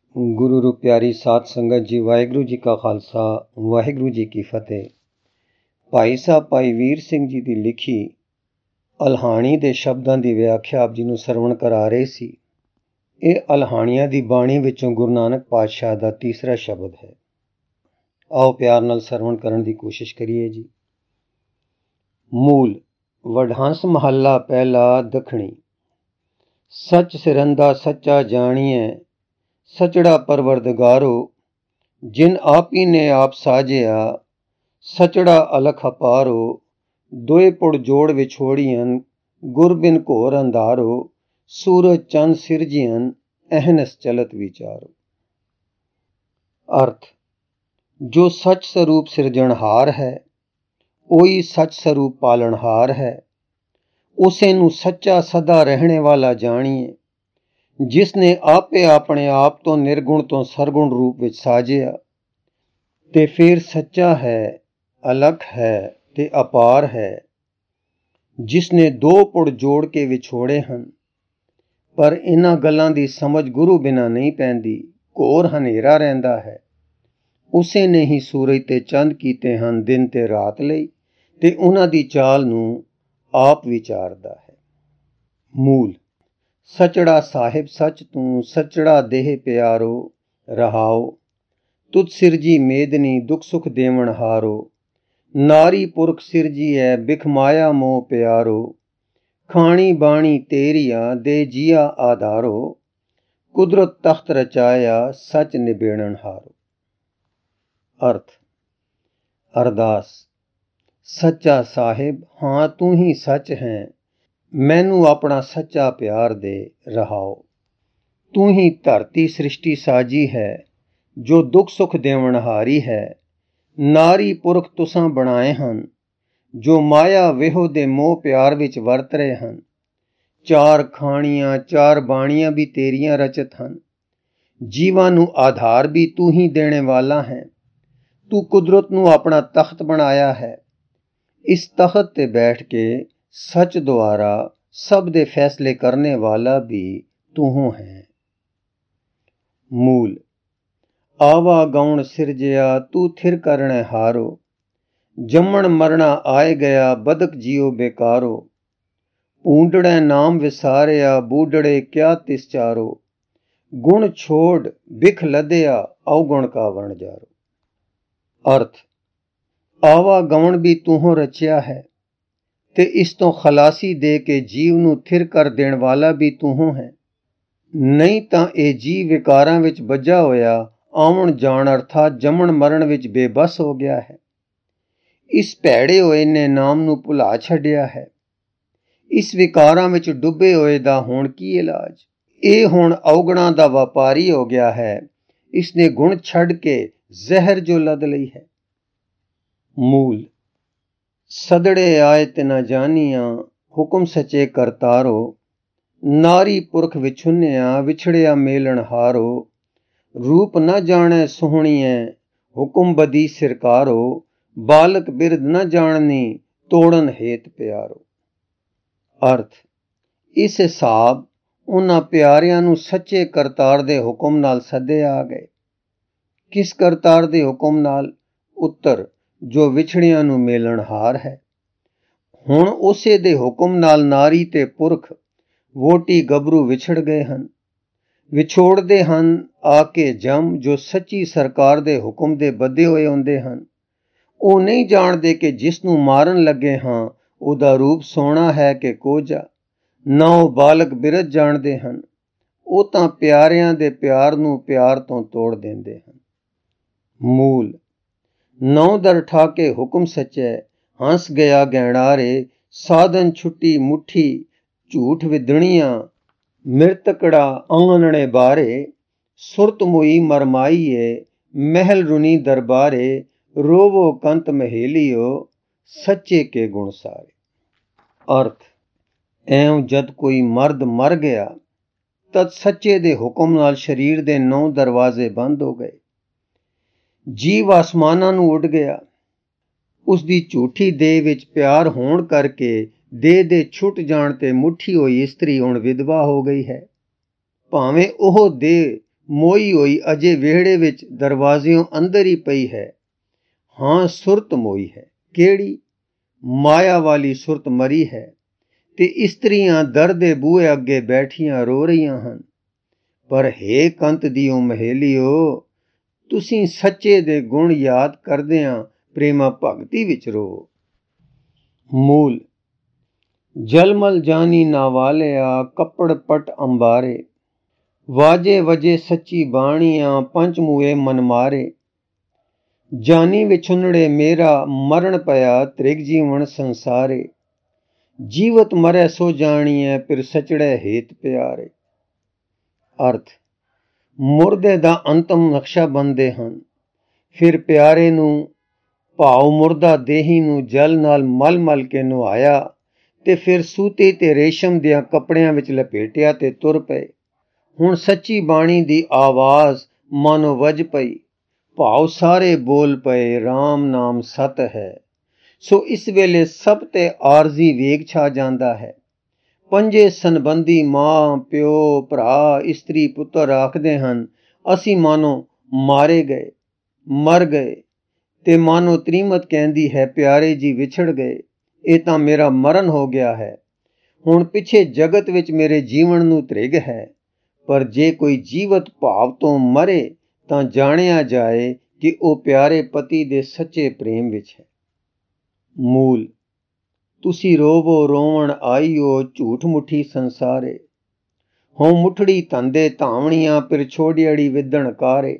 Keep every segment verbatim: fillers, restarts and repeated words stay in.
ਗੁਰੂ ਰੂ ਪਿਆਰੀ ਸਾਧ ਸੰਗਤ ਜੀ, ਵਾਹਿਗੁਰੂ ਜੀ ਕਾ ਖਾਲਸਾ, ਵਾਹਿਗੁਰੂ ਜੀ ਕੀ ਫਤਿਹ। ਭਾਈ ਸਾਹਿਬ ਭਾਈ ਵੀਰ ਸਿੰਘ ਜੀ ਦੀ ਲਿਖੀ ਅਲਹਾਣੀ ਦੇ ਸ਼ਬਦਾਂ ਦੀ ਵਿਆਖਿਆ ਆਪ ਜੀ ਨੂੰ ਸਰਵਣ ਕਰਾ ਰਹੇ ਸੀ। ਇਹ ਅਲਹਾਣੀਆਂ ਦੀ ਬਾਣੀ ਵਿੱਚੋਂ ਗੁਰੂ ਨਾਨਕ ਪਾਤਸ਼ਾਹ ਦਾ ਤੀਸਰਾ ਸ਼ਬਦ ਹੈ। ਆਓ ਪਿਆਰ ਨਾਲ ਸਰਵਣ ਕਰਨ ਦੀ ਕੋਸ਼ਿਸ਼ ਕਰੀਏ ਜੀ। ਮੂਲ ਵਡਹੰਸ ਮਹੱਲਾ ਪਹਿਲਾ ਦੱਖਣੀ। ਸੱਚ ਸਿਰੰਦਾ ਸੱਚਾ ਜਾਣੀਐ, ਸਚੜਾ ਪਰਵਰਦਗਾਰੋ। ਜਿਨ ਆਪੀ ਨੇ ਆਪ ਸਾਜਿਆ, ਸਚੜਾ ਅਲਖ ਅਪਾਰੋ। ਦੋਏ ਪੁੜ ਜੋੜ ਵਿਛੋੜੀਅਨ, ਗੁਰ ਬਿਨ ਘੋਰ ਅੰਧਾਰੋ। ਸੂਰਜ ਚੰਦ ਸਿਰਜੀਅਨ, ਅਹਨਸ ਚਲਤ ਵਿਚਾਰੋ। ਅਰਥ, ਜੋ ਸੱਚ ਸਰੂਪ ਸਿਰਜਣਹਾਰ ਹੈ, ਉਹੀ ਸੱਚ ਸਰੂਪ ਪਾਲਣਹਾਰ ਹੈ। ਉਸੇ ਨੂੰ ਸੱਚਾ ਸਦਾ ਰਹਿਣੇ ਵਾਲਾ ਜਾਣੀਏ, ਜਿਸ ਨੇ ਆਪੇ ਆਪਣੇ ਆਪ ਤੋਂ ਨਿਰਗੁਣ ਤੋਂ ਸਰਗੁਣ ਰੂਪ ਵਿੱਚ ਸਾਜਿਆ, ਤੇ ਫਿਰ ਸੱਚਾ ਹੈ, ਅਲਖ ਹੈ ਤੇ ਅਪਾਰ ਹੈ। ਜਿਸ ਨੇ ਦੋ ਪੁੜ ਜੋੜ ਕੇ ਵਿਛੋੜੇ ਹਨ, ਪਰ ਇਹਨਾਂ ਗੱਲਾਂ ਦੀ ਸਮਝ ਗੁਰੂ ਬਿਨਾਂ ਨਹੀਂ ਪੈਂਦੀ। ਘੋਰ ਹਨੇਰਾ ਰਹਿੰਦਾ ਹੈ। ਉਸੇ ਨੇ ਹੀ ਸੂਰਜ ਤੇ ਚੰਦ ਕੀਤੇ ਹਨ ਦਿਨ ਤੇ ਰਾਤ ਲਈ, ਤੇ ਉਹਨਾਂ ਦੀ ਚਾਲ ਨੂੰ ਆਪ ਵਿਚਾਰਦਾ ਹੈ। ਮੂਲ ਸਚੜਾ ਸਾਹਿਬ ਸੱਚ ਤੂੰ, ਸਚੜਾ ਦੇਹ ਪਿਆਰੋ। ਰਹਾਓ, ਤੁਧ ਸਿਰਜੀ ਮੇਦਨੀ, ਦੁੱਖ ਸੁਖ ਦੇਵਨ ਹਾਰੋ। ਨਾਰੀ ਪੁਰਖ ਸਿਰਜੀ ਹੈ, ਬਿਖ ਮਾਇਆ ਮੋਹ ਪਿਆਰੋ। ਖਾਣੀ ਬਾਣੀ ਤੇਰੀਆ, ਦੇ ਜੀਆ ਆਧਾਰੋ। ਕੁਦਰਤ ਤਖਤ ਰਚਾਇਆ, ਸੱਚ ਨਿਬੇੜਨ ਹਾਰੋ। ਅਰਥ, ਅਰਦਾਸ। ਸੱਚਾ ਸਾਹਿਬ, ਹਾਂ ਤੂੰ ਹੀ ਸੱਚ ਹੈ, ਮੈਨੂੰ ਆਪਣਾ ਸੱਚਾ ਪਿਆਰ ਦੇ। ਰਹਾਓ, ਤੂੰ ਹੀ ਧਰਤੀ ਸ੍ਰਿਸ਼ਟੀ ਸਾਜੀ ਹੈ, ਜੋ ਦੁੱਖ ਸੁਖ ਦੇਵਨਹਾਰੀ ਹੈ। ਨਾਰੀ ਪੁਰਖ ਤੁਸਾਂ ਬਣਾਏ ਹਨ, ਜੋ ਮਾਇਆ ਵਿਹੋ ਦੇ ਮੋਹ ਪਿਆਰ ਵਿੱਚ ਵਰਤ ਰਹੇ ਹਨ। ਚਾਰ ਖਾਣੀਆਂ ਚਾਰ ਬਾਣੀਆਂ ਵੀ ਤੇਰੀਆਂ ਰਚਤ ਹਨ। ਜੀਵਾਂ ਨੂੰ ਆਧਾਰ ਵੀ ਤੂੰ ਹੀ ਦੇਣੇ ਵਾਲਾ ਹੈ। ਤੂੰ ਕੁਦਰਤ ਨੂੰ ਆਪਣਾ ਤਖਤ ਬਣਾਇਆ ਹੈ। ਇਸ ਤਖਤ ਤੇ ਬੈਠ ਕੇ ਸੱਚ ਦੁਆਰਾ ਸਭ ਦੇ ਫੈਸਲੇ ਕਰਨੇ ਵਾਲਾ ਵੀ ਤੂੰ ਹੈ। ਮੂਲ ਆਵਾ ਗੌਣ ਸਿਰਜਿਆ, ਤੂੰ ਥਿਰ ਕਰਣੈ ਹਾਰੋ। ਜੰਮਣ ਮਰਣਾ ਆਏ ਗਿਆ, ਬਦਕ ਜੀਓ ਬੇਕਾਰੋ। ਪੂੰਡੜੈ ਨਾਮ ਵਿਸਾਰਿਆ, ਬੂਡੜੇ ਕਿਆ ਤਿਸ ਚਾਰੋ। ਗੁਣ ਛੋੜ ਬਿਖ ਲਦਿਆ, ਔਗੁਣ ਕਾ ਵਣ ਜਾਰੋ। ਅਰਥ, ਆਵਾ ਗੌਣ ਵੀ ਤੂੰ ਰਚਿਆ ਹੈ, ਤੇ ਇਸ ਤੋਂ ਖਲਾਸੀ ਦੇ ਕੇ ਜੀਵ ਨੂੰ ਥਿਰ ਕਰ ਦੇਣ ਵਾਲਾ ਵੀ ਤੂੰ ਹੈ। ਨਹੀਂ ਤਾਂ ਇਹ ਜੀਵ ਵਿਕਾਰਾਂ ਵਿੱਚ ਬੱਝਾ ਹੋਇਆ ਆਉਣ ਜਾਣ ਅਰਥਾਤ ਜੰਮਣ ਮਰਨ ਵਿੱਚ ਬੇਬਸ ਹੋ ਗਿਆ ਹੈ। ਇਸ ਭੈੜੇ ਹੋਏ ਨੇ ਨਾਮ ਨੂੰ ਭੁਲਾ ਛੱਡਿਆ ਹੈ। ਇਸ ਵਿਕਾਰਾਂ ਵਿੱਚ ਡੁੱਬੇ ਹੋਏ ਦਾ ਹੁਣ ਕੀ ਇਲਾਜ। ਇਹ ਹੁਣ ਔਗਣਾਂ ਦਾ ਵਪਾਰੀ ਹੋ ਗਿਆ ਹੈ। ਇਸ ਨੇ ਗੁਣ ਛੱਡ ਕੇ ਜ਼ਹਿਰ ਜੋ ਲੱਦ ਲਈ ਹੈ। ਮੂਲ ਸਦੜੇ ਆਏ ਤੇ ਨਾ ਜਾਨੀਆਂ, ਹੁਕਮ ਸੱਚੇ ਕਰਤਾਰੋ। ਨਾਰੀ ਪੁਰਖ ਵਿਛੁੰਨਿਆ, ਵਿਛੜਿਆ ਮੇਲਣ ਹਾਰੋ। ਰੂਪ ਨਾ ਜਾਣੈ ਸੋਹਣੀਐ, ਹੁਕਮ ਬਦੀ ਸਿਰਕਾਰੋ। ਬਾਲਕ ਬਿਰਧ ਨਾ ਜਾਣਨੀ, ਤੋੜਨ ਹੇਤ ਪਿਆਰੋ। ਅਰਥ, ਇਸ ਹਿਸਾਬ ਉਹਨਾਂ ਪਿਆਰਿਆਂ ਨੂੰ ਸੱਚੇ ਕਰਤਾਰ ਦੇ ਹੁਕਮ ਨਾਲ ਸੱਦੇ ਆ ਗਏ। ਕਿਸ ਕਰਤਾਰ ਦੇ ਹੁਕਮ ਨਾਲ? ਉੱਤਰ, ਜੋ ਵਿਛੜਿਆਂ ਨੂੰ ਮੇਲਣਹਾਰ ਹੈ। ਹੁਣ ਉਸੇ ਦੇ ਹੁਕਮ ਨਾਲ ਨਾਰੀ ਤੇ ਪੁਰਖ, ਵੋਟੀ ਗੱਭਰੂ ਵਿਛੜ ਗਏ ਹਨ। ਵਿਛੋੜਦੇ ਹਨ ਆ ਕੇ ਜਮ, ਜੋ ਸੱਚੀ ਸਰਕਾਰ ਦੇ ਹੁਕਮ ਦੇ ਬੱਧੇ ਹੋਏ ਹੁੰਦੇ ਹਨ। ਉਹ ਨਹੀਂ ਜਾਣਦੇ ਕਿ ਜਿਸ ਨੂੰ ਮਾਰਨ ਲੱਗੇ ਹਾਂ ਉਹਦਾ ਰੂਪ ਸੋਹਣਾ ਹੈ ਕਿ ਕੋਝਾ। ਨਾ ਉਹ ਬਾਲਕ ਬਿਰਧ ਜਾਣਦੇ ਹਨ। ਉਹ ਤਾਂ ਪਿਆਰਿਆਂ ਦੇ ਪਿਆਰ ਨੂੰ ਪਿਆਰ ਤੋਂ ਤੋੜ ਦਿੰਦੇ ਹਨ। ਮੂਲ ਨੌ ਦਰ ਠਾਕੇ ਹੁਕਮ ਸੱਚੈ, ਹੰਸ ਗਿਆ ਗਹਿਣਾਰੇ। ਸਾਧਨ ਛੁੱਟੀ ਮੁੱਠੀ, ਝੂਠ ਵਿਦਣੀਆਂ। ਮਿਰਤਕੜਾ ਆਂਗਣਣੇ ਬਾਰੇ, ਸੁਰਤ ਮੁਈ ਮਰਮਾਈਏ। ਮਹਿਲ ਰੁਨੀ ਦਰਬਾਰੇ, ਰੋਵੋ ਕੰਤ ਮਹੇਲੀਓ। ਸੱਚੇ ਕੇ ਗੁਣ ਸਾਰੇ। ਅਰਥ, ਐਉਂ ਜਦ ਕੋਈ ਮਰਦ ਮਰ ਗਿਆ, ਤਦ ਸੱਚੇ ਦੇ ਹੁਕਮ ਨਾਲ ਸਰੀਰ ਦੇ ਨੌ ਦਰਵਾਜ਼ੇ ਬੰਦ ਹੋ ਗਏ। ਜੀਵ ਆਸਮਾਨਾਂ ਨੂੰ ਉੱਡ ਗਿਆ। ਉਸ ਦੀ ਝੂਠੀ ਦੇਹ ਵਿੱਚ ਪਿਆਰ ਹੋਣ ਕਰਕੇ ਦੇਹ ਦੇ ਛੁੱਟ ਜਾਣ ਤੇ ਮੁੱਠੀ ਹੋਈ ਇਸਤਰੀ ਹੁਣ ਵਿਧਵਾ ਹੋ ਗਈ ਹੈ। ਭਾਵੇਂ ਉਹ ਦੇਹ ਮੋਈ ਹੋਈ ਅਜੇ ਵਿਹੜੇ ਵਿੱਚ ਦਰਵਾਜ਼ਿਓਂ ਅੰਦਰ ਹੀ ਪਈ ਹੈ। ਹਾਂ, ਸੁਰਤ ਮੋਈ ਹੈ। ਕਿਹੜੀ? ਮਾਇਆ ਵਾਲੀ ਸੁਰਤ ਮਰੀ ਹੈ ਤੇ ਇਸਤਰੀਆਂ ਦਰ ਦੇ ਬੂਹੇ ਅੱਗੇ ਬੈਠੀਆਂ ਰੋ ਰਹੀਆਂ ਹਨ। ਪਰ ਹੇ ਕੰਤ ਦੀਓ ਮਹੇਲਿਓ, ਤੁਸੀਂ ਸੱਚੇ ਦੇ ਗੁਣ ਯਾਦ ਕਰਦਿਆਂ ਪ੍ਰੇਮਾ ਭਗਤੀ ਵਿੱਚ ਰੋ। ਮੂਲ। ਜਲਮਲ ਜਾਨੀ ਨਾਵਾਲਿਆ, ਕੱਪੜ ਪਟ ਅੰਬਾਰੇ, ਵਾਜੇ ਵਜੇ ਸੱਚੀ ਬਾਣੀਆਂ, ਪੰਚ ਮੂਏ ਮਨ ਮਾਰੇ। ਜਾਨੀ ਵਿਛੁੰਨੜੇ ਮੇਰਾ, ਮਰਨ ਪਿਆ ਤ੍ਰਿਗ ਜੀਵਨ ਸੰਸਾਰੇ। ਜੀਵਤ ਮਰੈ ਸੋ ਜਾਣੀਐ, ਫਿਰ ਸਚੜੈ ਹੇਤ ਪਿਆਰੇ। ਅਰਥ। ਮੁਰਦੇ ਦਾ ਅੰਤਮ ਨਕਸ਼ਾ ਬਣਦੇ ਹਨ, ਫਿਰ ਪਿਆਰੇ ਨੂੰ ਭਾਵ ਮੁਰਦਾ ਦੇਹੀ ਨੂੰ ਜਲ ਨਾਲ ਮਲ ਮਲ ਕੇ ਨੁਹਾਇਆ ਤੇ ਫਿਰ ਸੂਤੀ ਤੇ ਰੇਸ਼ਮ ਦੀਆਂ ਕੱਪੜਿਆਂ ਵਿੱਚ ਲਪੇਟਿਆ ਤੇ ਤੁਰ ਪਏ। ਹੁਣ ਸੱਚੀ ਬਾਣੀ ਦੀ ਆਵਾਜ਼ ਮਾਨੋ ਵੱਜ ਪਈ, ਭਾਵ ਸਾਰੇ ਬੋਲ ਪਏ, ਰਾਮ ਨਾਮ ਸਤ ਹੈ। ਸੋ ਇਸ ਵੇਲੇ ਸਭ ਤੇ ਆਰਜ਼ੀ ਵੇਗ ਛਾ ਜਾਂਦਾ ਹੈ। ਪੰਜੇ ਸੰਬੰਧੀ ਮਾਂ, ਪਿਓ, ਭਰਾ, ਇਸਤਰੀ, ਪੁੱਤਰ ਆਖਦੇ ਹਨ, ਅਸੀਂ ਮਾਨੋ ਮਾਰੇ ਗਏ, ਮਰ ਗਏ। ਤੇ ਮਾਨੋ ਤ੍ਰੀਮਤ ਕਹਿੰਦੀ ਹੈ, ਪਿਆਰੇ ਜੀ ਵਿਛੜ ਗਏ, ਇਹ ਤਾਂ ਮੇਰਾ ਮਰਨ ਹੋ ਗਿਆ ਹੈ। ਹੁਣ ਪਿੱਛੇ ਜਗਤ ਵਿੱਚ ਮੇਰੇ ਜੀਵਨ ਨੂੰ ਤ੍ਰਿਗ ਹੈ। ਪਰ ਜੇ ਕੋਈ ਜੀਵਤ ਭਾਵ ਤੋਂ ਮਰੇ ਤਾਂ ਜਾਣਿਆ ਜਾਏ ਕਿ ਉਹ ਪਿਆਰੇ ਪਤੀ ਦੇ ਸੱਚੇ ਪ੍ਰੇਮ ਵਿੱਚ ਹੈ। ਮੂਲ। ਤੁਸੀਂ ਰੋਵੋ ਰੋਵਣ ਆਈਓ, ਝੂਠ ਮੁੱਠੀ ਸੰਸਾਰੇ। ਹੋਂ ਮੁੱਠੜੀ ਧੰਦੇ ਧਾਵਣੀਆਂ, ਫਿਰ ਛੋੜਿਆੜੀ ਵਿਦਣ ਕਾਰੇ।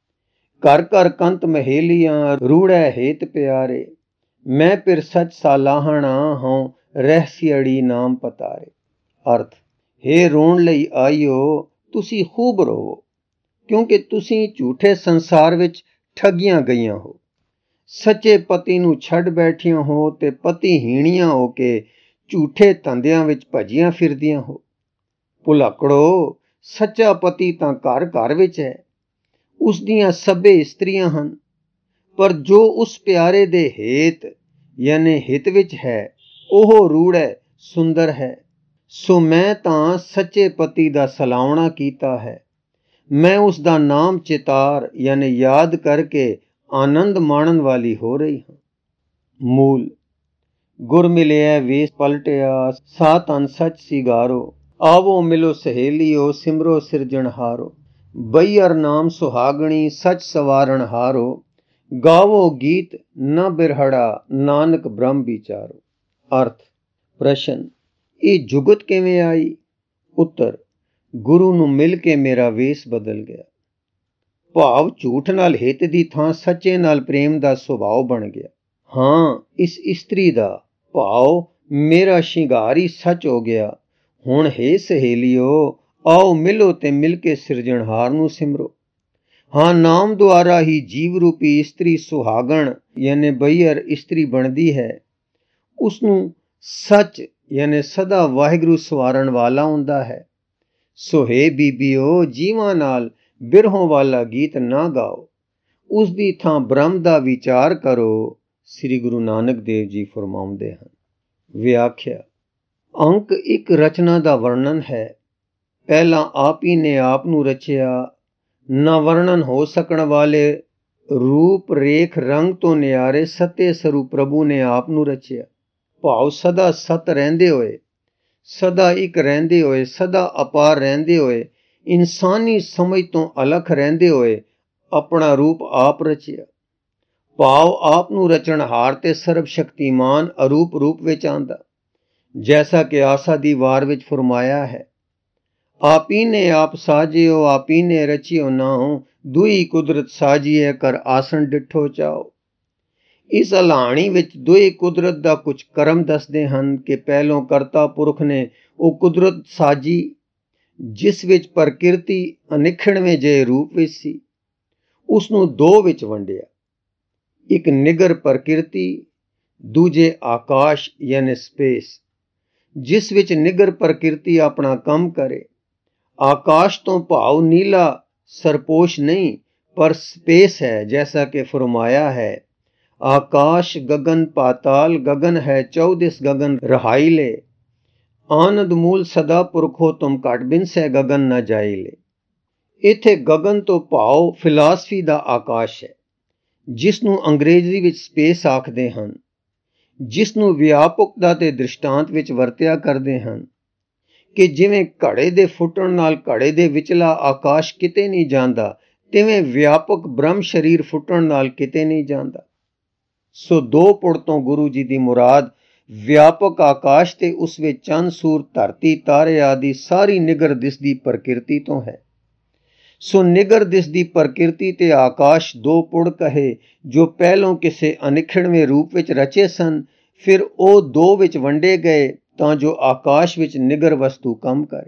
ਘਰ ਘਰ ਕੰਤ ਮਹੇਲੀਆਂ, ਰੂੜੈ ਹੇਤ ਪਿਆਰੇ। ਮੈਂ ਫਿਰ ਸੱਚ ਸਾਲਾਹਣਾ, ਹੋਂ ਰਹਿਸਿਅੜੀ ਨਾਮ ਪਤਾਰੇ। ਅਰਥ। ਹੇ ਰੋਣ ਲਈ ਆਈਓ, ਤੁਸੀਂ ਖੂਬ ਰੋਵੋ, ਕਿਉਂਕਿ ਤੁਸੀਂ ਝੂਠੇ ਸੰਸਾਰ ਵਿੱਚ ਠੱਗੀਆਂ ਗਈਆਂ ਹੋ। ਸੱਚੇ ਪਤੀ ਨੂੰ ਛੱਡ ਬੈਠੀਆਂ ਹੋ ਤੇ ਪਤੀ ਹੀਣੀਆਂ ਹੋ ਕੇ ਝੂਠੇ ਧੰਦਿਆਂ ਵਿੱਚ ਭੱਜੀਆਂ ਫਿਰਦੀਆਂ ਹੋ। ਭੁਲੱਕੜੋ, ਸੱਚਾ ਪਤੀ ਤਾਂ ਘਰ ਘਰ ਵਿੱਚ ਹੈ, ਉਸ ਦੀਆਂ ਸਭੇ ਇਸਤਰੀਆਂ ਹਨ। ਪਰ ਜੋ ਉਸ ਪਿਆਰੇ ਦੇ ਹੇਤ ਯਾਨੀ ਹਿਤ ਵਿੱਚ ਹੈ, ਉਹ ਰੂੜੈ ਸੁੰਦਰ ਹੈ। ਸੋ ਮੈਂ ਤਾਂ ਸੱਚੇ ਪਤੀ ਦਾ ਸਲਾਉਣਾ ਕੀਤਾ ਹੈ। ਮੈਂ ਉਸ ਦਾ ਨਾਮ ਚਿਤਾਰ ਯਾਨੀ ਯਾਦ ਕਰਕੇ ਆਨੰਦ ਮਾਣਨ ਵਾਲੀ ਹੋ ਰਹੀ ਹਾਂ। ਮੂਲ। ਗੁਰ ਮਿਲਿਆ ਵੇਸ ਪਲਟਿਆ, ਸਾ ਤਨ ਸੱਚ ਸਿਗਾਰੋ। ਆਵੋ ਮਿਲੋ ਸਹੇਲੀਓ, ਸਿਮਰੋ ਸਿਰਜਣਹਾਰੋ। ਬਈਅਰ ਨਾਮ ਸੁਹਾਗਣੀ, ਸੱਚ ਸਵਾਰਣ ਹਾਰੋ। ਗਾਵੋ ਗੀਤ ਨ ਬਿਰਹੜਾ, ਨਾਨਕ ਬ੍ਰਹਮ ਵਿਚਾਰੋ। ਅਰਥ। ਪ੍ਰਸ਼ਨ। ਇਹ ਜੁਗਤ ਕਿਵੇਂ ਆਈ? ਉੱਤਰ। ਗੁਰੂ ਨੂੰ ਮਿਲ ਕੇ ਮੇਰਾ ਵੇਸ ਬਦਲ ਗਿਆ। ਭਾਵ ਝੂਠ ਨਾਲ ਹਿੱਤ ਦੀ ਥਾਂ ਸੱਚੇ ਨਾਲ ਪ੍ਰੇਮ ਦਾ ਸੁਭਾਅ ਬਣ ਗਿਆ। ਹਾਂ, ਇਸ ਇਸਤਰੀ ਦਾ ਭਾਵ ਮੇਰਾ ਸ਼ਿੰਗਾਰ ਹੀ ਸੱਚ ਹੋ ਗਿਆ। ਹੁਣ ਹੇ ਸਹੇਲੀਓ, ਆਓ ਮਿਲੋ ਤੇ ਮਿਲ ਕੇ ਸਿਰਜਣਹਾਰ ਨੂੰ ਸਿਮਰੋ। ਹਾਂ, ਨਾਮ ਦੁਆਰਾ ਹੀ ਜੀਵ ਰੂਪੀ ਇਸਤਰੀ ਸੁਹਾਗਣ ਯਾਨੀ ਬਈਅਰ ਇਸਤਰੀ ਬਣਦੀ ਹੈ। ਉਸ ਨੂੰ ਸੱਚ ਯਾਨੀ ਸਦਾ ਵਾਹਿਗੁਰੂ ਸਵਾਰਨ ਵਾਲਾ ਹੁੰਦਾ ਹੈ। ਸੋ ਹੇ ਬੀਬੀਓ, ਜੀਵਾਂ ਨਾਲ ਬਿਰਹੋਂ ਵਾਲਾ ਗੀਤ ਨਾ ਗਾਓ, ਉਸ ਦੀ ਥਾਂ ਬ੍ਰਹਮ ਦਾ ਵਿਚਾਰ ਕਰੋ। ਸ੍ਰੀ ਗੁਰੂ ਨਾਨਕ ਦੇਵ ਜੀ ਫਰਮਾਉਂਦੇ ਹਨ। ਵਿਆਖਿਆ। ਅੰਕ ਇੱਕ ਰਚਨਾ ਦਾ ਵਰਣਨ ਹੈ। ਪਹਿਲਾਂ ਆਪ ਹੀ ਨੇ ਆਪ ਨੂੰ ਰਚਿਆ। ਨਾ ਵਰਣਨ ਹੋ ਸਕਣ ਵਾਲੇ ਰੂਪ ਰੇਖ ਰੰਗ ਤੋਂ ਨਿਆਰੇ ਸੱਤੇ ਸਰੂਪ ਪ੍ਰਭੂ ਨੇ ਆਪ ਨੂੰ ਰਚਿਆ। ਭਾਵ ਸਦਾ ਸਤ ਰਹਿੰਦੇ ਹੋਏ, ਸਦਾ ਇੱਕ ਰਹਿੰਦੇ ਹੋਏ, ਸਦਾ ਅਪਾਰ ਰਹਿੰਦੇ ਹੋਏ, ਇਨਸਾਨੀ ਸਮਝ ਤੋਂ ਅਲੱਖ ਰਹਿੰਦੇ ਹੋਏ ਆਪਣਾ ਰੂਪ ਆਪ ਰਚਿਆ। ਭਾਵ ਆਪ ਨੂੰ ਰਚਣਹਾਰ ਤੇ ਸਰਬ ਸ਼ਕਤੀਮਾਨ ਅਰੂਪ ਰੂਪ ਵਿੱਚ ਆਂਦਾ, ਜੈਸਾ ਕਿ ਆਸਾ ਦੀ ਵਾਰ ਵਿੱਚ ਫਰਮਾਇਆ ਹੈ। ਆਪੀ ਨੇ ਆਪ ਸਾਜਿਓ, ਆਪੀ ਨੇ ਰਚਿਓ ਨਾਉ, ਦੁਈ ਕੁਦਰਤ ਸਾਜੀਏ ਕਰ ਆਸਣ ਡਿਠੋ ਚਾਓ। ਇਸ ਅਲਾਹਣੀ ਵਿੱਚ ਦੋਏ ਕੁਦਰਤ ਦਾ ਕੁਝ ਕਰਮ ਦੱਸਦੇ ਹਨ ਕਿ ਪਹਿਲੋਂ ਕਰਤਾ ਪੁਰਖ ਨੇ ਉਹ ਕੁਦਰਤ ਸਾਜੀ, ਜਿਸ ਵਿੱਚ ਪ੍ਰਕਿਰਤੀ ਅਨਿਖੜਵੇਂ ਜਿਹੇ ਰੂਪ ਵਿੱਚ ਸੀ, ਉਸ ਨੂੰ ਦੋ ਵਿੱਚ ਵੰਡਿਆ। ਇੱਕ ਨਿਗਰ ਪ੍ਰਕਿਰਤੀ, ਦੂਜੇ ਆਕਾਸ਼ ਯਾਨੀ ਸਪੇਸ, ਜਿਸ ਵਿੱਚ ਨਿਗਰ ਪ੍ਰਕਿਰਤੀ ਆਪਣਾ ਕੰਮ ਕਰੇ। ਆਕਾਸ਼ ਤੋਂ ਭਾਵ ਨੀਲਾ ਸਰਪੋਸ਼ ਨਹੀਂ, ਪਰ ਸਪੇਸ ਹੈ, ਜੈਸਾ ਕਿ ਫਰਮਾਇਆ ਹੈ, ਆਕਾਸ਼ ਗगन पाताल गगन है चौदिस गगन रहाइले, आनंद मूल सदा पुरखो तुम काट बिन से गगन न जाइले। ਇੱਥੇ ਗਗਨ ਤੋਂ ਭਾਵ ਫਿਲਾਸਫੀ ਦਾ ਆਕਾਸ਼ ਹੈ, ਜਿਸ ਨੂੰ ਅੰਗਰੇਜ਼ੀ ਵਿੱਚ ਸਪੇਸ ਆਖਦੇ ਹਨ, ਜਿਸ ਨੂੰ ਵਿਆਪਕਤਾ ਦੇ ਦ੍ਰਿਸ਼ਟਾਂਤ ਵਿੱਚ ਵਰਤਿਆ ਕਰਦੇ ਹਨ ਕਿ ਜਿਵੇਂ ਘੜੇ ਦੇ ਫੁੱਟਣ ਨਾਲ ਘੜੇ ਦੇ ਵਿਚਲਾ ਆਕਾਸ਼ ਕਿਤੇ ਨਹੀਂ ਜਾਂਦਾ, ਤਿਵੇਂ ਵਿਆਪਕ ਬ੍ਰਹਮ ਸ਼ਰੀਰ ਫੁੱਟਣ ਨਾਲ ਕਿਤੇ ਨਹੀਂ ਜਾਂਦਾ। ਸੋ ਦੋ ਪੁੜ ਤੋਂ ਗੁਰੂ ਜੀ ਦੀ ਮੁਰਾਦ ਵਿਆਪਕ ਆਕਾਸ਼ ਤੇ ਉਸ ਵਿੱਚ ਚੰਨ ਸੂਰ ਧਰਤੀ ਤਾਰੇ ਆਦਿ ਸਾਰੀ ਨਿਗਰ ਦਿਸਦੀ ਪ੍ਰਕਿਰਤੀ ਤੋਂ ਹੈ। ਸੋ ਨਿਗਰ ਦਿਸਦੀ ਪ੍ਰਕਿਰਤੀ ਤੇ ਆਕਾਸ਼ ਦੋ ਪੁੜ ਕਹੇ, ਜੋ ਪਹਿਲੋਂ ਕਿਸੇ ਅਨਿਖੜਵੇਂ ਰੂਪ ਵਿੱਚ ਰਚੇ ਸਨ, ਫਿਰ ਉਹ ਦੋ ਵਿੱਚ ਵੰਡੇ ਗਏ ਤਾਂ ਜੋ ਆਕਾਸ਼ ਵਿੱਚ ਨਿਗਰ ਵਸਤੂ ਕੰਮ ਕਰੇ।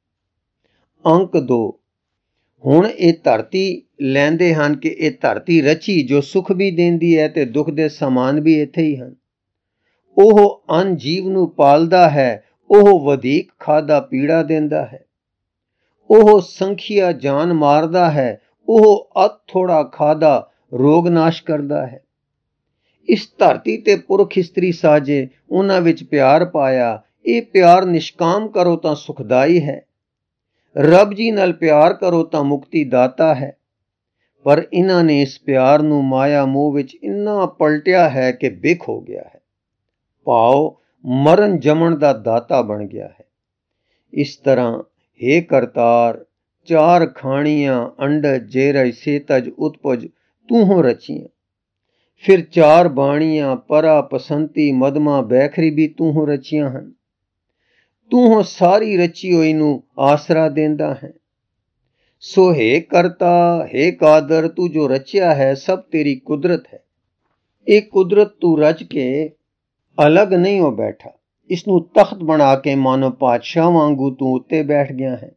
ਅੰਕ ਦੋ। ਹੁਣ ਇਹ ਧਰਤੀ ਲੈਂਦੇ ਹਨ ਕਿ ਇਹ ਧਰਤੀ ਰਚੀ ਜੋ ਸੁਖ ਵੀ ਦਿੰਦੀ ਹੈ ਤੇ ਦੁੱਖ ਦੇ ਸਮਾਨ ਵੀ ਇੱਥੇ ਹੀ ਹਨ। ਉਹ ਅਨ ਜੀਵ ਨੂੰ ਪਾਲਦਾ ਹੈ, ਉਹ ਵਧੇਕ ਖਾਦਾ ਪੀੜਾ ਦਿੰਦਾ ਹੈ, ਉਹ ਸੰਖਿਆ ਜਾਨ ਮਾਰਦਾ ਹੈ, ਉਹ ਅਤ ਥੋੜਾ ਖਾਦਾ ਰੋਗ ਨਾਸ਼ ਕਰਦਾ ਹੈ। ਇਸ ਧਰਤੀ ਤੇ ਪੁਰਖ ਇਸਤਰੀ ਸਾਜੇ, ਉਹਨਾਂ ਵਿੱਚ ਪਿਆਰ ਪਾਇਆ। ਇਹ ਪਿਆਰ ਨਿਸ਼ਕਾਮ ਕਰੋ ਤਾਂ ਸੁਖਦਾਈ ਹੈ, ਰੱਬ ਜੀ ਨਾਲ ਪਿਆਰ ਕਰੋ ਤਾਂ ਮੁਕਤੀ ਦਾਤਾ ਹੈ। ਪਰ ਇਹਨਾਂ ਨੇ ਇਸ ਪਿਆਰ ਨੂੰ ਮਾਇਆ ਮੋਹ ਵਿੱਚ ਇੰਨਾ ਪਲਟਿਆ ਹੈ ਕਿ ਬਿਖ ਹੋ ਗਿਆ ਹੈ, ਭਾਵ ਮਰਨ ਜਮਣ ਦਾ ਦਾਤਾ ਬਣ ਗਿਆ ਹੈ। ਇਸ ਤਰ੍ਹਾਂ ਹੇ ਕਰਤਾਰ, ਚਾਰ ਖਾਣੀਆਂ ਅੰਡਜ ਜੇਰਜ ਸੇਤਜ ਉਤਪਜ ਤੂੰ ਹੋ ਰਚੀਆਂ, ਫਿਰ ਚਾਰ ਬਾਣੀਆਂ ਪਰਾ ਪਸੰਤੀ ਮਦਮਾ ਬੈਖਰੀ ਵੀ ਤੂੰ ਹੋ ਰਚੀਆਂ ਹਨ। ਤੂੰ ਹੋ ਸਾਰੀ ਰਚੀ ਹੋਈ ਨੂੰ ਆਸਰਾ ਦਿੰਦਾ ਹੈ। ਸੋ ਹੇ ਕਰਤਾ, ਹੇ ਕਾਦਰ, ਤੂੰ ਜੋ ਰਚਿਆ ਹੈ ਸਭ ਤੇਰੀ ਕੁਦਰਤ ਹੈ। ਇਹ ਕੁਦਰਤ ਤੂੰ ਰਚ ਕੇ ਅਲੱਗ ਨਹੀਂ ਹੋ ਬੈਠਾ, ਇਸ ਨੂੰ ਤਖਤ ਬਣਾ ਕੇ ਮਾਨੋ ਪਾਤਸ਼ਾਹ ਵਾਂਗੂ ਤੂੰ ਉੱਤੇ ਬੈਠ ਗਿਆ ਹੈ।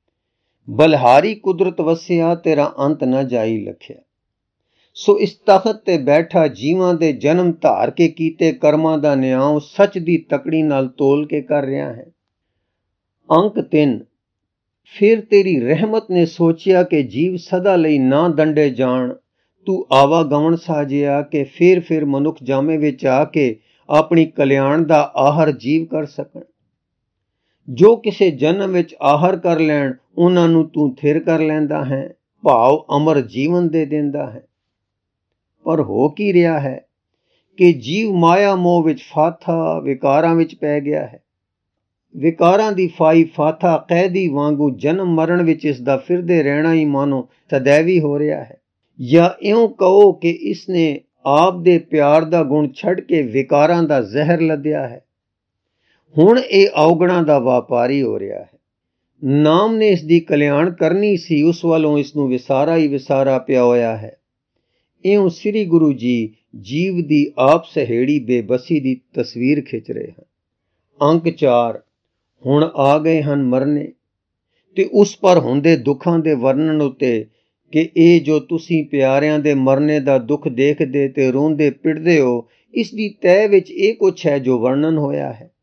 ਬਲਹਾਰੀ ਕੁਦਰਤ ਵਸਿਆ, ਤੇਰਾ ਅੰਤ ਨਾ ਜਾਈ ਲਖਿਆ। ਸੋ ਇਸ ਤਖਤ ਤੇ ਬੈਠਾ ਜੀਵਾਂ ਦੇ ਜਨਮ ਧਾਰ ਕੇ ਕੀਤੇ ਕਰਮਾਂ ਦਾ ਨਿਆਂ ਸੱਚ ਦੀ ਤਕੜੀ ਨਾਲ ਤੋਲ ਕੇ ਕਰ ਰਿਹਾ ਹੈ। ਅੰਕ ਤਿੰਨ। ਫਿਰ ਤੇਰੀ ਰਹਿਮਤ ਨੇ ਸੋਚਿਆ ਕਿ ਜੀਵ ਸਦਾ ਲਈ ਨਾ ਦੰਡੇ ਜਾਣ, ਤੂੰ ਆਵਾਗਮਨ ਸਾਜਿਆ ਕਿ ਫੇਰ ਫੇਰ ਮਨੁੱਖ ਜਾਮੇ ਵਿੱਚ ਆ ਕੇ ਆਪਣੀ ਕਲਿਆਣ ਦਾ ਆਹਰ ਜੀਵ ਕਰ ਸਕਣ। ਜੋ ਕਿਸੇ ਜਨਮ ਵਿੱਚ ਆਹਰ ਕਰ ਲੈਣ, ਉਹਨਾਂ ਨੂੰ ਤੂੰ ਥਿਰ ਕਰ ਲੈਂਦਾ ਹੈ, ਭਾਵ ਅਮਰ ਜੀਵਨ ਦੇ ਦਿੰਦਾ ਹੈ। ਪਰ ਹੋ ਕੀ ਰਿਹਾ ਹੈ ਕਿ ਜੀਵ ਮਾਇਆ ਮੋਹ ਵਿੱਚ ਫਾਥਾ ਵਿਕਾਰਾਂ ਵਿੱਚ ਪੈ ਗਿਆ ਹੈ। ਵਿਕਾਰਾਂ ਦੀ ਫਾਈ ਫਾਥਾ ਕੈਦੀ ਵਾਂਗੂ ਜਨਮ ਮਰਨ ਵਿੱਚ ਇਸ ਦਾ ਫਿਰਦੇ ਰਹਿਣਾ ਹੀ ਮਾਨੋ ਸदैवी ਹੋ ਰਿਹਾ ਹੈ। ਜਾਂ ਇਉਂ ਕਹੋ ਕਿ ਇਸ ਨੇ ਆਪ ਦੇ ਪਿਆਰ ਦਾ ਗੁਣ ਛੱਡ ਕੇ ਵਿਕਾਰਾਂ ਦਾ ਜ਼ਹਿਰ ਲੱਦਿਆ ਹੈ। ਹੁਣ ਇਹ ਔਗਣਾਂ ਦਾ ਵਪਾਰੀ ਹੋ ਰਿਹਾ ਹੈ। ਨਾਮ ਨੇ ਇਸ ਦੀ ਕਲਿਆਣ ਕਰਨੀ ਸੀ, ਉਸ ਵੱਲੋਂ ਇਸ ਨੂੰ ਵਿਸਾਰਾ ਹੀ ਵਿਸਾਰਾ ਪਿਆ ਹੋਇਆ ਹੈ। ਇਉਂ ਸ੍ਰੀ ਗੁਰੂ ਜੀ ਜੀਵ ਦੀ ਆਪ ਸਹੇੜੀ ਬੇਬਸੀ ਦੀ ਤਸਵੀਰ ਖਿੱਚ ਰਹੇ ਹਨ। ਅੰਕ ਚਾਰ। ਹੁਣ ਆ ਗਏ ਹਨ ਮਰਨੇ, ਤੇ ਉਸ ਪਰ ਹੁੰਦੇ ਦੁੱਖਾਂ ਦੇ ਵਰਣਨ ਉੱਤੇ ਕਿ ਇਹ ਜੋ ਤੁਸੀਂ ਪਿਆਰਿਆਂ ਦੇ ਮਰਨੇ ਦਾ ਦੁੱਖ ਦੇਖਦੇ ਤੇ ਰੋਂਦੇ ਪਿੜਦੇ ਹੋ, ਇਸ ਦੀ ਤਹਿ ਵਿੱਚ ਇਹ ਕੁਛ ਹੈ ਜੋ ਵਰਣਨ ਹੋਇਆ ਹੈ।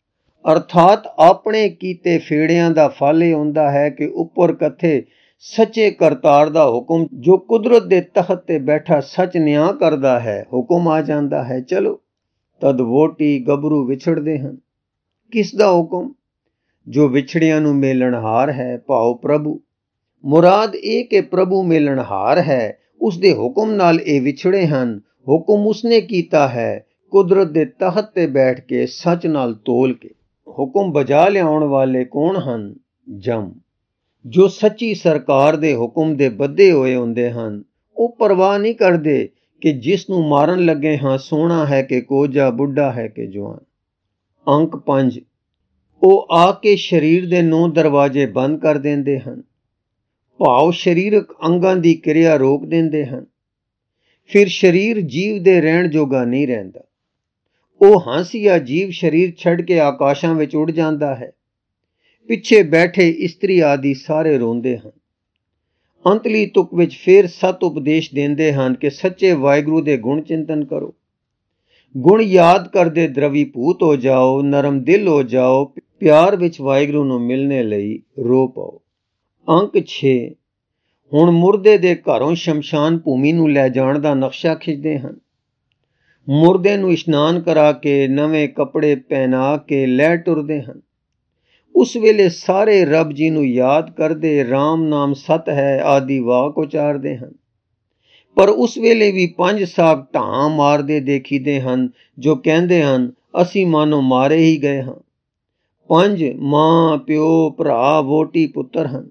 ਅਰਥਾਤ ਆਪਣੇ ਕੀਤੇ ਫੇੜਿਆਂ ਦਾ ਫਲ ਇਹ ਹੁੰਦਾ ਹੈ ਕਿ ਉੱਪਰ ਕਥੇ ਸੱਚੇ ਕਰਤਾਰ ਦਾ ਹੁਕਮ, ਜੋ ਕੁਦਰਤ ਦੇ ਤਖਤ ਤੇ ਬੈਠਾ ਸੱਚ ਨਿਆਂ ਕਰਦਾ ਹੈ, ਹੁਕਮ ਆ ਜਾਂਦਾ ਹੈ, ਚਲੋ। ਤਦ ਵੋਟੀ ਗੱਭਰੂ ਵਿਛੜਦੇ ਹਨ। ਕਿਸ ਦਾ ਹੁਕਮ? ਜੋ ਵਿਛੜਿਆਂ ਨੂੰ ਮੇਲਣਹਾਰ ਹੈ, ਭਾਵ ਪ੍ਰਭੂ। ਮੁਰਾਦ ਇਹ ਕਿ ਪ੍ਰਭੂ ਮੇਲਣਹਾਰ ਹੈ, ਉਸ ਦੇ ਹੁਕਮ ਨਾਲ ਇਹ ਵਿਛੜੇ ਹਨ। ਹੁਕਮ ਉਸਨੇ ਕੀਤਾ ਹੈ, ਕੁਦਰਤ ਦੇ ਤਖਤ ਤੇ ਬੈਠ ਕੇ ਸੱਚ ਨਾਲ ਤੋਲ ਕੇ। ਹੁਕਮ ਬਜਾ ਲਿਆਉਣ ਵਾਲੇ ਕੌਣ ਹਨ? ਜਮ। ਜੋ ਸੱਚੀ ਸਰਕਾਰ ਦੇ ਹੁਕਮ ਦੇ ਬੱਧੇ ਹੋਏ ਹੁੰਦੇ ਹਨ, ਉਹ ਪਰਵਾਹ ਨਹੀਂ ਕਰਦੇ ਕਿ ਜਿਸ ਨੂੰ ਮਾਰਨ ਲੱਗੇ ਹਾਂ ਸੋਹਣਾ ਹੈ ਕਿ ਕੋਝਾ, ਬੁੱਢਾ ਹੈ ਕਿ ਜਵਾਨ। ਅੰਕ ਪੰਜ। ਉਹ ਆ ਕੇ ਸਰੀਰ ਦੇ ਨੌ ਦਰਵਾਜ਼ੇ ਬੰਦ ਕਰ ਦਿੰਦੇ ਹਨ, ਭਾਵ ਸਰੀਰਕ ਅੰਗਾਂ ਦੀ ਕਿਰਿਆ ਰੋਕ ਦਿੰਦੇ ਹਨ। ਫਿਰ ਸਰੀਰ ਜੀਵ ਦੇ ਰਹਿਣ ਜੋਗਾ ਨਹੀਂ ਰਹਿੰਦਾ। ਉਹ ਹਾਂਸੀਆ ਜੀਵ ਸਰੀਰ ਛੱਡ ਕੇ ਆਕਾਸ਼ਾਂ ਵਿੱਚ ਉੱਡ ਜਾਂਦਾ ਹੈ। ਪਿੱਛੇ ਬੈਠੇ ਇਸਤਰੀ ਆਦਿ ਸਾਰੇ ਰੋਂਦੇ ਹਨ। ਅੰਤਲੀ ਤੁਕ ਵਿੱਚ ਫਿਰ ਸਤ ਉਪਦੇਸ਼ ਦਿੰਦੇ ਹਨ ਕਿ ਸੱਚੇ ਵਾਹਿਗੁਰੂ ਦੇ ਗੁਣ ਚਿੰਤਨ ਕਰੋ। ਗੁਣ ਯਾਦ ਕਰਦੇ ਦਰਵੀਭੂਤ ਹੋ ਜਾਓ, ਨਰਮ ਦਿਲ ਹੋ ਜਾਓ, ਪਿਆਰ ਵਿੱਚ ਵਾਹਿਗੁਰੂ ਨੂੰ ਮਿਲਣੇ ਲਈ ਰੋ ਪਾਓ। ਅੰਕ ਛੇ। ਹੁਣ ਮੁਰਦੇ ਦੇ ਘਰੋਂ ਸ਼ਮਸ਼ਾਨ ਭੂਮੀ ਨੂੰ ਲੈ ਜਾਣ ਦਾ ਨਕਸ਼ਾ ਖਿੱਚਦੇ ਹਨ। ਮੁਰਦੇ ਨੂੰ ਇਸ਼ਨਾਨ ਕਰਾ ਕੇ ਨਵੇਂ ਕੱਪੜੇ ਪਹਿਨਾ ਕੇ ਲੈ ਟੁਰਦੇ ਹਨ। ਉਸ ਵੇਲੇ ਸਾਰੇ ਰੱਬ ਜੀ ਨੂੰ ਯਾਦ ਕਰਦੇ ਰਾਮ ਨਾਮ ਸਤ ਹੈ ਆਦਿ ਵਾਕ ਉਚਾਰਦੇ ਹਨ। ਪਰ ਉਸ ਵੇਲੇ ਵੀ ਪੰਜ ਸਾਬ ਢਾਂ ਮਾਰਦੇ ਦੇਖੀਦੇ ਹਨ, ਜੋ ਕਹਿੰਦੇ ਹਨ ਅਸੀਂ ਮਾਨੋ ਮਾਰੇ ਹੀ ਗਏ ਹਾਂ। ਪੰਜ ਮਾਂ ਪਿਓ ਭਰਾ ਵੋਟੀ ਪੁੱਤਰ ਹਨ।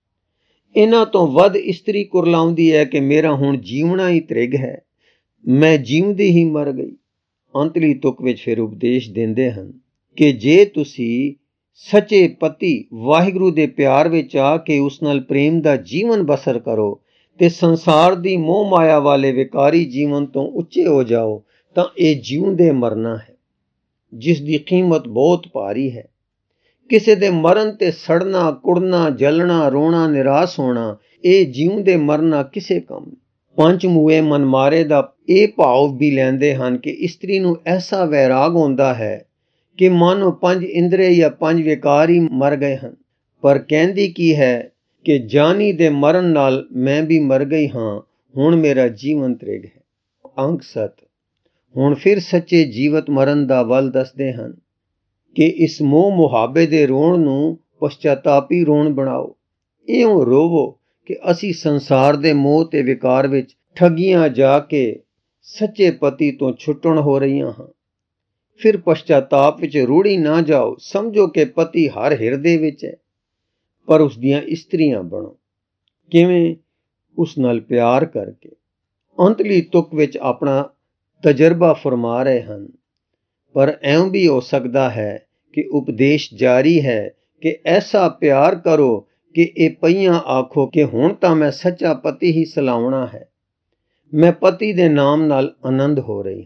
ਇਹਨਾਂ ਤੋਂ ਵੱਧ ਇਸਤਰੀ ਕੁਰਲਾਉਂਦੀ ਹੈ ਕਿ ਮੇਰਾ ਹੁਣ ਜੀਵਣਾ ਹੀ ਤ੍ਰਿਗ ਹੈ, ਮੈਂ ਜੀਵਦੀ ਹੀ ਮਰ ਗਈ। ਅੰਤਲੀ ਤੁਕ ਵਿੱਚ ਫਿਰ ਉਪਦੇਸ਼ ਦਿੰਦੇ ਹਨ ਕਿ ਜੇ ਤੁਸੀਂ ਸੱਚੇ ਪਤੀ ਵਾਹਿਗੁਰੂ ਦੇ ਪਿਆਰ ਵਿੱਚ ਆ ਕੇ ਉਸ ਨਾਲ ਪ੍ਰੇਮ ਦਾ ਜੀਵਨ ਬਸਰ ਕਰੋ ਤੇ ਸੰਸਾਰ ਦੀ ਮੋਹ ਮਾਇਆ ਵਾਲੇ ਵਿਕਾਰੀ ਜੀਵਨ ਤੋਂ ਉੱਚੇ ਹੋ ਜਾਓ, ਤਾਂ ਇਹ ਜਿਉਂਦੇ ਮਰਨਾ ਹੈ, ਜਿਸ ਦੀ ਕੀਮਤ ਬਹੁਤ ਭਾਰੀ ਹੈ। ਕਿਸੇ ਦੇ ਮਰਨ ਤੇ ਸੜਨਾ ਕੁੜਨਾ ਜਲਣਾ ਰੋਣਾ ਨਿਰਾਸ਼ ਹੋਣਾ, ਇਹ ਜਿਉਂਦੇ ਮਰਨਾ ਕਿਸੇ ਕੰਮ ਨਹੀਂ। ਪੰਜ ਮੂਏ ਮਨ ਮਾਰੇ ਦਾ ਇਹ ਭਾਵ ਵੀ ਲੈਂਦੇ ਹਨ ਕਿ ਇਸਤਰੀ ਨੂੰ ਐਸਾ ਵੈਰਾਗ ਹੁੰਦਾ ਹੈ ਕਿ ਮਾਨੋ ਪੰਜ ਇੰਦਰੇ ਜਾਂ ਪੰਜ ਵਿਕਾਰ ਹੀ ਮਰ ਗਏ ਹਨ। ਪਰ ਕਹਿੰਦੀ ਕੀ ਹੈ ਕਿ ਜਾਨੀ ਦੇ ਮਰਨ ਨਾਲ ਮੈਂ ਵੀ ਮਰ ਗਈ ਹਾਂ, ਹੁਣ ਮੇਰਾ ਜੀਵਨ ਤ੍ਰਿਗ ਹੈ। ਅੰਕ ਸੱਤ ਹੁਣ ਫਿਰ ਸੱਚੇ ਜੀਵਤ ਮਰਨ ਦਾ ਵੱਲ ਦੱਸਦੇ ਹਨ ਕਿ ਇਸ ਮੋਹ ਮੁਹਾਬੇ ਦੇ ਰੋਣ ਨੂੰ ਪਛਤਾਤਾਪੀ ਰੋਣ ਬਣਾਓ। ਇਉਂ ਰੋਵੋ ਕਿ ਅਸੀਂ ਸੰਸਾਰ ਦੇ ਮੋਹ ਤੇ ਵਿਕਾਰ ਵਿੱਚ ਠੱਗੀਆਂ ਜਾ ਕੇ ਸੱਚੇ ਪਤੀ ਤੋਂ ਛੁੱਟਣ ਹੋ ਰਹੀਆਂ ਹਾਂ। ਫਿਰ ਪਛਤਾਤਾਪ ਵਿੱਚ ਰੂੜੀ ਨਾ ਜਾਓ, ਸਮਝੋ ਕਿ ਪਤੀ ਹਰ ਹਿਰਦੇ ਵਿੱਚ ਹੈ, ਪਰ ਉਸ ਦੀਆਂ ਇਸਤਰੀਆਂ ਬਣੋ। ਕਿਵੇਂ? ਉਸ ਨਾਲ ਪਿਆਰ ਕਰਕੇ। ਅੰਤਲੀ ਤੁਕ ਵਿੱਚ ਆਪਣਾ ਤਜਰਬਾ ਫਰਮਾ ਰਹੇ ਹਨ। ਪਰ ਐਂ ਵੀ ਹੋ ਸਕਦਾ ਹੈ ਕਿ ਉਪਦੇਸ਼ ਜਾਰੀ ਹੈ ਕਿ ਐਸਾ ਪਿਆਰ ਕਰੋ ਕਿ ਇਹ ਪਈਆਂ ਆਖੋ ਕਿ ਹੁਣ ਤਾਂ ਮੈਂ ਸੱਚਾ ਪਤੀ ਹੀ ਸਲਾਉਣਾ ਹੈ, ਮੈਂ ਪਤੀ ਦੇ ਨਾਮ ਨਾਲ ਆਨੰਦ ਹੋ ਰਹੀ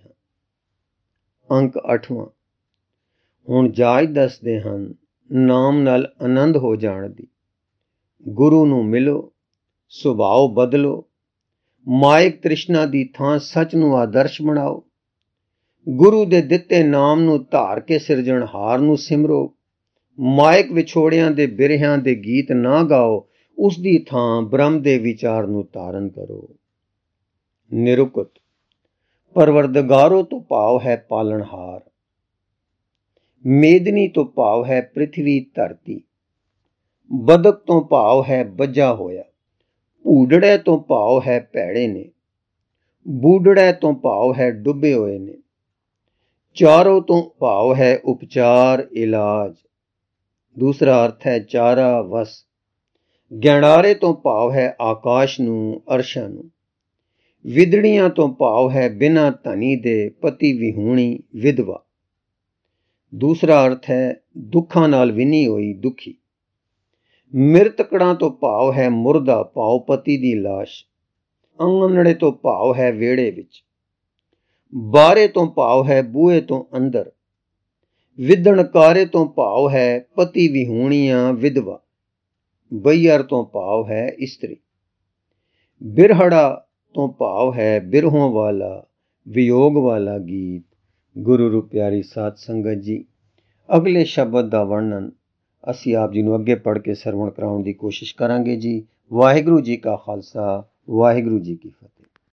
ਹਾਂ। ਅੰਕ ਅੱਠਵਾਂ ਹੁਣ ਜਾਚ ਦੱਸਦੇ ਹਨ ਨਾਮ ਨਾਲ ਆਨੰਦ ਹੋ ਜਾਣ ਦੀ। ਗੁਰੂ ਨੂੰ ਮਿਲੋ, ਸੁਭਾਅ ਬਦਲੋ, ਮਾਇਕ ਤ੍ਰਿਸ਼ਨਾ ਦੀ ਥਾਂ ਸੱਚ ਨੂੰ ਆਦਰਸ਼ ਬਣਾਓ। ਗੁਰੂ ਦੇ ਦਿੱਤੇ ਨਾਮ ਨੂੰ ਧਾਰ ਕੇ ਸਿਰਜਣਹਾਰ ਨੂੰ ਸਿਮਰੋ। ਮਾਇਕ ਵਿਛੋੜਿਆਂ ਦੇ ਬਿਰਹਿਆਂ ਦੇ ਗੀਤ ਨਾ ਗਾਓ, ਉਸ ਦੀ ਥਾਂ ਬ੍ਰਹਮ ਦੇ ਵਿਚਾਰ ਨੂੰ ਧਾਰਨ ਕਰੋ। ਨਿਰੁਕਤ ਪਰਵਰਦਗਾਰੋ ਤੋਂ ਭਾਵ ਹੈ ਪਾਲਣਹਾਰ। ਮੇਦਨੀ ਤੋਂ ਭਾਵ ਹੈ ਪ੍ਰਿਥਵੀ ਧਰਤੀ। ਬਦਕ ਤੋਂ ਭਾਵ ਹੈ ਬੱਝਾ ਹੋਇਆ। ਭੂਡੜੇ ਤੋਂ ਭਾਵ ਹੈ ਭੈੜੇ ਨੇ। ਬੂਡੜੇ ਤੋਂ ਭਾਵ ਹੈ ਡੁੱਬੇ ਹੋਏ ਨੇ। ਚਾਰੋ ਤੋਂ ਭਾਵ ਹੈ ਉਪਚਾਰ ਇਲਾਜ। ਦੂਸਰਾ ਅਰਥ ਹੈ ਚਾਰਾ ਵਸ। ਗਿਆਨਾਰੇ ਤੋਂ ਭਾਵ ਹੈ ਆਕਾਸ਼ ਨੂੰ ਅਰਸ਼ਾਂ ਨੂੰ। ਵਿਦੜੀਆਂ ਤੋਂ ਭਾਵ ਹੈ ਬਿਨਾਂ ਧਨੀ ਦੇ ਪਤੀ ਵਿਹੂਣੀ ਵਿਧਵਾ। ਦੂਸਰਾ ਅਰਥ ਹੈ ਦੁੱਖਾਂ ਨਾਲ ਵਿੰਨੀ ਹੋਈ ਦੁਖੀ। ਮਿਰਤਕੜਾਂ ਤੋਂ ਭਾਵ ਹੈ ਮੁਰਦਾ ਭਾਵ ਪਤੀ ਦੀ ਲਾਸ਼। ਅੰਗਣੜੇ ਤੋਂ ਭਾਵ ਹੈ ਵਿਹੜੇ ਵਿੱਚ। ਬਾਰੇ ਤੋਂ ਭਾਵ ਹੈ ਬੂਹੇ ਤੋਂ ਅੰਦਰ। ਵਿਧਣਕਾਰੇ ਤੋਂ ਭਾਵ ਹੈ ਪਤੀ ਵਿਹੂਣੀਆਂ ਵਿਧਵਾ। ਬਈਅਰ ਤੋਂ ਭਾਵ ਹੈ ਇਸਤਰੀ। ਬਿਰਹੜਾ ਤੋਂ ਭਾਵ ਹੈ ਬਿਰਹੋਂ ਵਾਲਾ ਵਿਯੋਗ ਵਾਲਾ ਗੀਤ। ਗੁਰੂ ਰੂ ਪਿਆਰੀ ਸਾਧ ਸੰਗਤ ਜੀ, ਅਗਲੇ ਸ਼ਬਦ ਦਾ ਵਰਣਨ ਅਸੀਂ ਆਪ ਜੀ ਨੂੰ ਅੱਗੇ ਪੜ੍ਹ ਕੇ ਸਰਵਣ ਕਰਾਉਣ ਦੀ ਕੋਸ਼ਿਸ਼ ਕਰਾਂਗੇ ਜੀ। ਵਾਹਿਗੁਰੂ ਜੀ ਕਾ ਖਾਲਸਾ, ਵਾਹਿਗੁਰੂ ਜੀ ਕੀ ਫਤਿਹ।